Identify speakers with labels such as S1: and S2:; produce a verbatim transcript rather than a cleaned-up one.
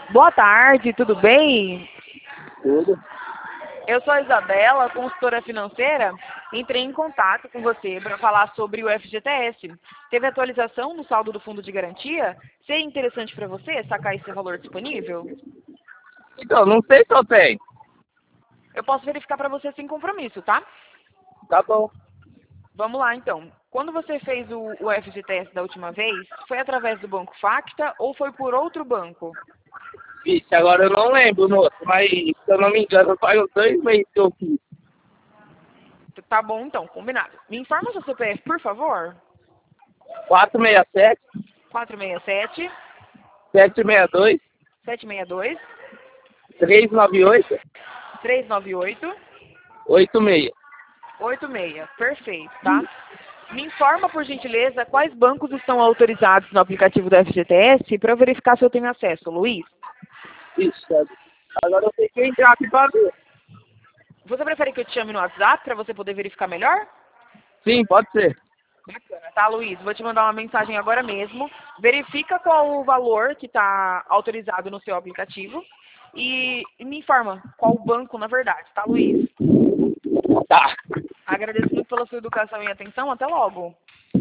S1: Boa tarde, tudo bem?
S2: Tudo.
S1: Eu sou a Isabela, consultora financeira. Entrei em contato com você para falar sobre o F G T S. Teve atualização no saldo do fundo de garantia? Seria interessante para você sacar esse valor disponível?
S2: Então, não sei se eu tenho.
S1: Eu posso verificar para você sem compromisso, tá?
S2: Tá bom.
S1: Vamos lá, então. Quando você fez o, o F G T S da última vez, foi através do Banco Facta ou foi por outro banco?
S2: Vixe, agora eu não lembro, moço, mas se eu não me engano, faz uns dois meses que eu fiz.
S1: Tá bom, então, combinado. Me informa seu C P F, por favor.
S2: quatro seis sete,
S1: quatro seis sete,
S2: sete seis dois,
S1: sete seis dois,
S2: três nove oito,
S1: três nove oito,
S2: oito seis.
S1: oito seis. Perfeito, tá? Me informa, por gentileza, quais bancos estão autorizados no aplicativo do F G T S para eu verificar se eu tenho acesso, Luiz.
S2: Vixe, agora eu tenho que entrar aqui pra ver.
S1: Você prefere que eu te chame no WhatsApp para você poder verificar melhor?
S2: Sim, pode ser.
S1: Bacana, tá, Luiz? Vou te mandar uma mensagem agora mesmo. Verifica qual o valor que está autorizado no seu aplicativo e me informa qual o banco, na verdade, tá, Luiz?
S2: Tá.
S1: Agradeço muito pela sua educação e atenção. Até logo.